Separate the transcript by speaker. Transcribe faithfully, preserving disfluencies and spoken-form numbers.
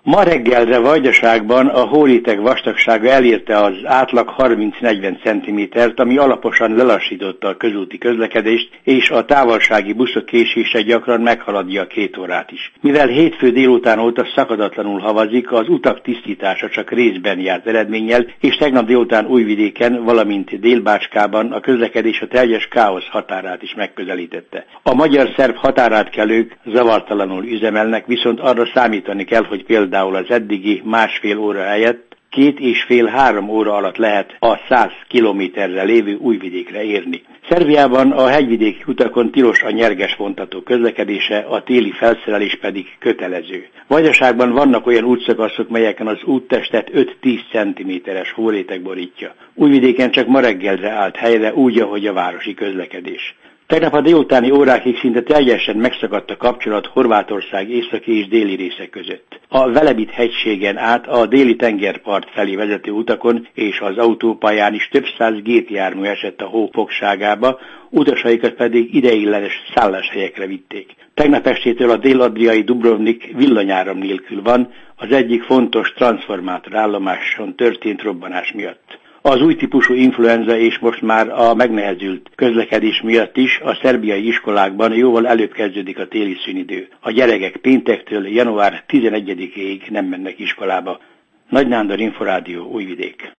Speaker 1: Ma reggelre Vajdaságban a hóréteg vastagsága elérte az átlag harminc-negyven centimétert, ami alaposan lelassította a közúti közlekedést, és a távolsági buszok késése gyakran meghaladja a két órát is. Mivel hétfő délután óta szakadatlanul havazik, az utak tisztítása csak részben járt eredménnyel, és tegnap délután Újvidéken, valamint Délbácskában a közlekedés a teljes káosz határát is megközelítette. A magyar-szerb határátkelők zavartalanul üzemelnek, viszont arra számítani kell, hogy például Például az eddigi másfél óra helyett két és fél-három óra alatt lehet a száz kilométerre lévő Újvidékre érni. Szerbiában a hegyvidéki utakon tilos a nyerges vontató közlekedése, a téli felszerelés pedig kötelező. Vajdaságban vannak olyan útszakaszok, melyeken az úttestet öt-tíz centiméteres hóréteg borítja. Újvidéken csak ma reggelre állt helyre, úgy, ahogy a városi közlekedés. Tegnap a délutáni órákig szinte teljesen megszakadt a kapcsolat Horvátország északi és déli része között. A Velebit hegységen át a déli tengerpart felé vezető utakon és az autópályán is több száz gépjármű esett a hó fogságába, utasaikat pedig ideiglenes szálláshelyekre vitték. Tegnap estétől a dél-adriai Dubrovnik villanyáram nélkül van, az egyik fontos transformátorállomáson történt robbanás miatt. Az új típusú influenza és most már a megnehezült közlekedés miatt is a szerbiai iskolákban jóval előbb kezdődik a téli szünidő. A gyerekek péntektől január tizenegyedikéig nem mennek iskolába. Nagy Nándor, Inforádió, Újvidék.